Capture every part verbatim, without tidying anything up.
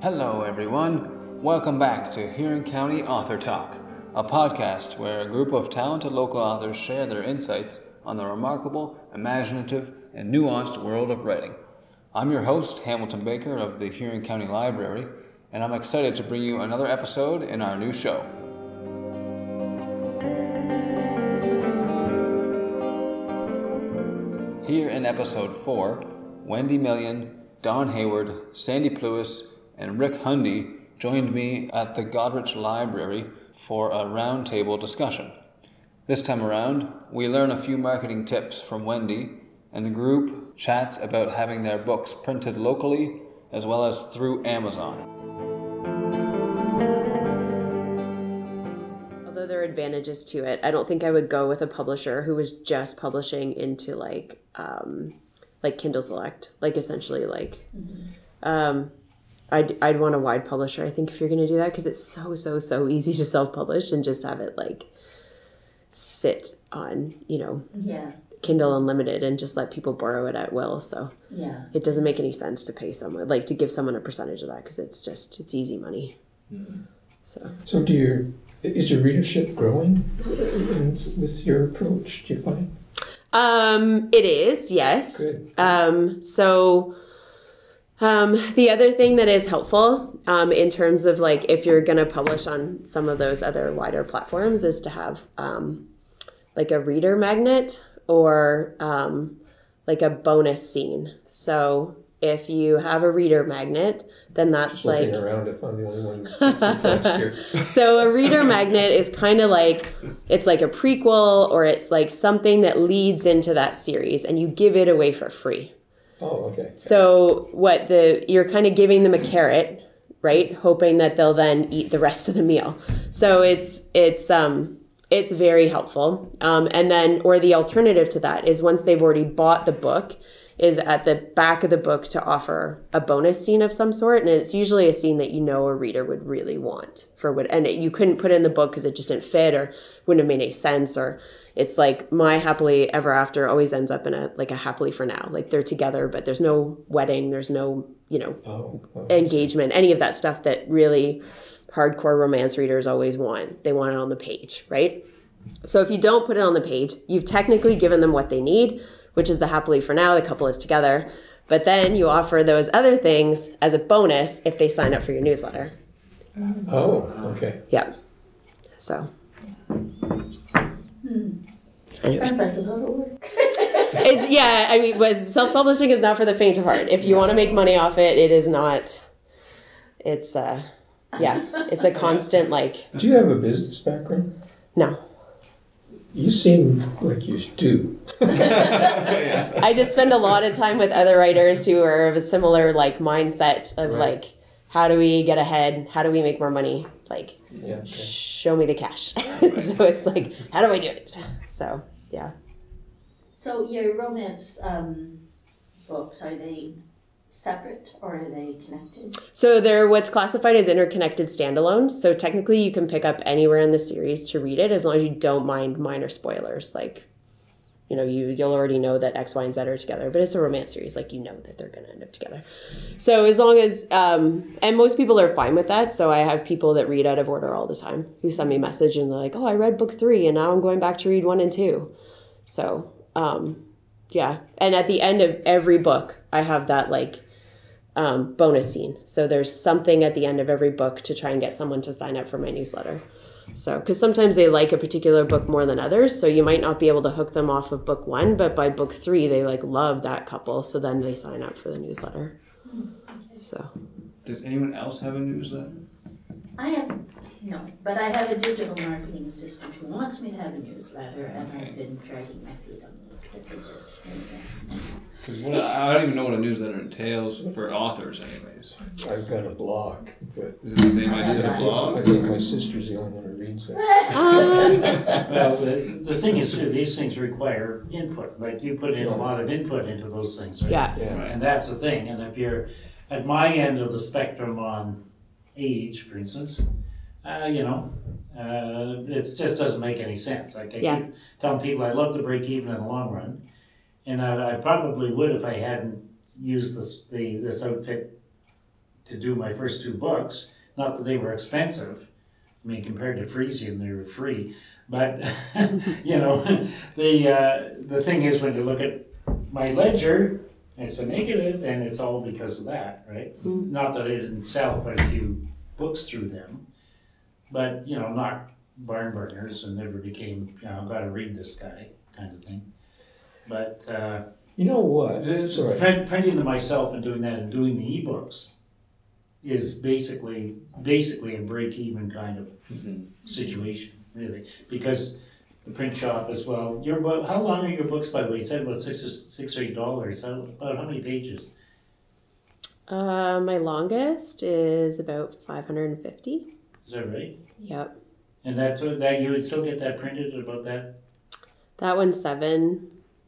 Hello, everyone. Welcome back to Huron County Author Talk, a podcast where a group of talented local authors share their insights on the remarkable, imaginative, and nuanced world of writing. I'm your host, Hamilton Baker of the Huron County Library, and I'm excited to bring you another episode in our new show. Here in episode four, Wendy Million, Don Hayward, Sandy Plewis, and Rick Hundy joined me at the Godrich Library for a roundtable discussion. This time around, we learn a few marketing tips from Wendy, and the group chats about having their books printed locally as well as through Amazon. Although there are advantages to it, I don't think I would go with a publisher who was just publishing into like um, like Kindle Select, like essentially like. Mm-hmm. Um, I'd, I'd want a wide publisher, I think, if you're going to do that, because it's so, so, so easy to self-publish and just have it, like, sit on, you know, yeah. Kindle Unlimited and just let people borrow it at will. So yeah. It doesn't make any sense to pay someone, like, to give someone a percentage of that, because it's just, it's easy money. Mm-hmm. So So do your, is your readership growing with your approach, do you find? Um, it is, yes. Good. Um, so... Um, the other thing that is helpful um, in terms of like if you're going to publish on some of those other wider platforms is to have um, like a reader magnet or um, like a bonus scene. So if you have a reader magnet, then that's Just like... looking around if I'm the only one who's here. So a reader magnet is kind of like, it's like a prequel or it's like something that leads into that series and you give it away for free. Oh, okay. So what the you're kind of giving them a carrot, right? Hoping that they'll then eat the rest of the meal. So it's it's um it's very helpful. Um, and then or the alternative to that is once they've already bought the book, is at the back of the book to offer a bonus scene of some sort, and it's usually a scene that you know a reader would really want for what, and you couldn't put it in the book because it just didn't fit or wouldn't have made any sense or. It's like my happily ever after always ends up in a like a happily for now. Like they're together, but there's no wedding, there's no, you know, oh, oh, engagement, any of that stuff that really hardcore romance readers always want. They want it on the page, right? So if you don't put it on the page, you've technically given them what they need, which is the happily for now, the couple is together. But then you offer those other things as a bonus if they sign up for your newsletter. Oh, okay. Yeah. So... Hmm. Anyway. Sounds like a lot of work. It's yeah. I mean, was self-publishing is not for the faint of heart. If you want to make money off it, it is not. It's uh, yeah. It's a constant like. Do you have a business background? No. You seem like you do. I just spend a lot of time with other writers who are of a similar like mindset of Right. like, how do we get ahead? How do we make more money? Like, Yeah. Okay. show me the cash. So it's like, how do I do it? So yeah. So your romance um, books, are they separate or are they connected? So they're what's classified as interconnected standalones. So technically you can pick up anywhere in the series to read it as long as you don't mind minor spoilers. Like, you know, you, you'll already know that X, Y, and Z are together, but it's a romance series. Like, you know that they're going to end up together. So as long as, um, and most people are fine with that. So I have people that read out of order all the time who send me a message and they're like, oh, I read book three and now I'm going back to read one and two. So, um, yeah. And at the end of every book, I have that like um, bonus scene. So there's something at the end of every book to try and get someone to sign up for my newsletter. So, because sometimes they like a particular book more than others, so you might not be able to hook them off of book one, but by book three, they like love that couple, so then they sign up for the newsletter. So, Does anyone else have a newsletter? I have, no, but I have a digital marketing assistant who wants me to have a newsletter, and Okay. I've been dragging my feet on it. Because it just, anyway. Because I don't even know what a newsletter entails for authors, anyways. I've got a blog, but Is it the same idea as a I blog? think my sister's the only one who reads it. Well, the, the thing is, too, these things require input. Like, you put in a lot of input into those things, right? yeah. Yeah. And that's the thing. And if you're at my end of the spectrum on age, for instance, uh, you know, uh, it just doesn't make any sense. Like, I Yeah. keep telling people I love to break even in the long run. And I, I probably would if I hadn't used this, the, this outfit to do my first two books. Not that they were expensive. I mean, compared to Frisian, they were free. But, you know, the, uh, the thing is, when you look at my ledger, it's a negative, and it's all because of that, right? Mm. Not that I didn't sell quite a few books through them, but, you know, not barn burners and never became, you know, gotta read this guy kind of thing. But uh, You know what? Sorry. print, printing them myself and doing that and doing the ebooks is basically basically a break-even kind of Mm-hmm. situation, really, because the print shop as well. Your book, how long are your books, by the way? You said about six or six or eight dollars. How, about how many pages? Uh, my longest is about five hundred fifty. Is that right? Yep. And that that you would still get that printed at about that? That one's seven,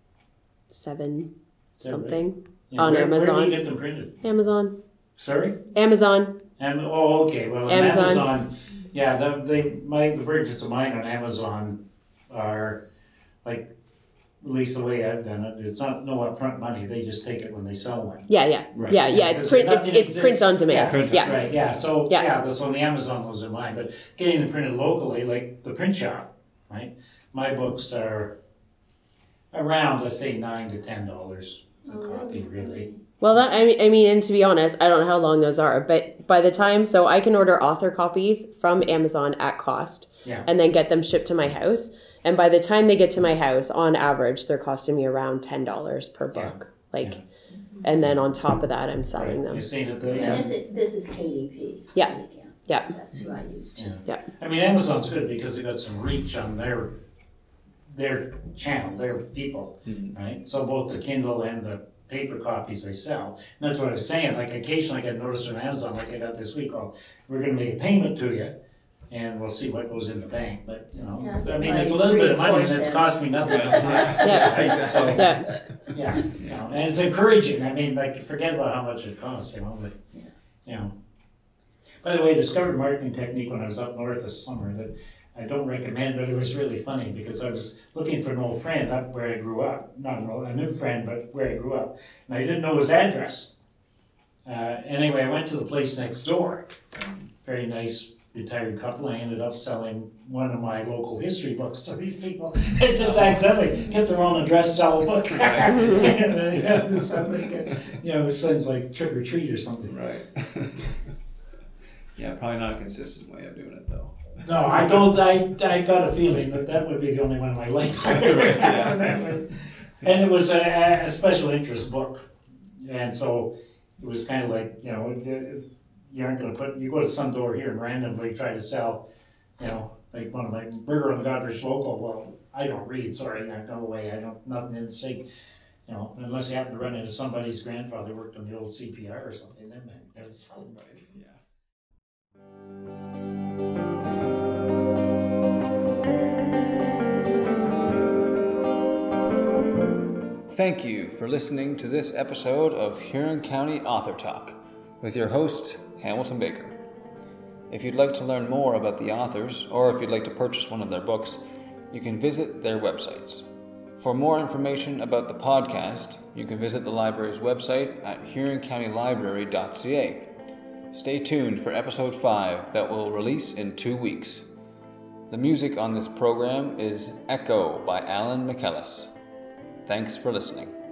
seven Is that something. And On where, Where do Amazon. you get them printed? Amazon. Sorry? Amazon. Am- oh, okay. Well, on Amazon. Amazon, yeah, the, they my the versions of mine on Amazon are like, at least the way I've done it. It's not no upfront money. They just take it when they sell one. Yeah, yeah, Right. yeah, yeah. It's Because print. nothing It, it's exists- print on demand. Yeah, Yeah, Right. Yeah. So Yeah. yeah, so on the Amazon those are mine. But getting them printed locally, like the print shop, right? My books are around, let's say, nine to ten dollars a Oh, copy, really? really. Well, that I mean, I mean, and to be honest, I don't know how long those are, but by the time, so I can order author copies from Amazon at cost, Yeah. and then get them shipped to my house. And by the time they get to my house, on average, they're costing me around ten dollars per Yeah. book. Like, Yeah. and then on top of that, I'm selling Right. them. You're saying that the, So yeah. this is, this is K D P. Yeah. right? Yeah. That's who I used. Yeah. Yeah. I mean, Amazon's good because they got some reach on their their channel, their people, Mhm. right? So both the Kindle and the paper copies they sell. And that's what I was saying. Like occasionally I get notice from Amazon, like I got this week, oh, we're going to make a payment to you, and we'll see what goes in the bank. But you know, Yeah, I mean, like it's a little bit of three, money, and four it's cents. cost me nothing. Yeah. Right? So, Yeah. yeah, you know, and it's encouraging. I mean, like, forget about how much it costs, you know, but, Yeah. you know. By the way, I discovered a marketing technique when I was up north this summer that I don't recommend, but it was really funny because I was looking for an old friend up where I grew up. Not an old, a new friend, but where I grew up. And I didn't know his address. Uh, anyway, I went to the place next door. Very nice retired couple. I ended up selling one of my local history books to these people. They just accidentally get their own address, sell a book. Yeah, just something, you know, it sounds like trick or treat or something. Right. Yeah, probably not a consistent way of doing it though. No, I don't, I, I got a feeling that that would be the only one in my life I ever had. And it was a, a special interest book. And so it was kind of like, you know, you aren't gonna put, you go to some door here and randomly try to sell, you know, like one of my Burger on the Godrich Local. Well, I don't read, sorry, no, no way, I don't, nothing in sync. You know, unless you happen to run into somebody's grandfather worked on the old C P R or something, then that's something. Right. Yeah. Thank you for listening to this episode of Huron County Author Talk with your host, Hamilton Baker. If you'd like to learn more about the authors, or if you'd like to purchase one of their books, you can visit their websites. For more information about the podcast, you can visit the library's website at huron county library dot c a. Stay tuned for episode five that will release in two weeks. The music on this program is Echo by Alan McKellis. Thanks for listening.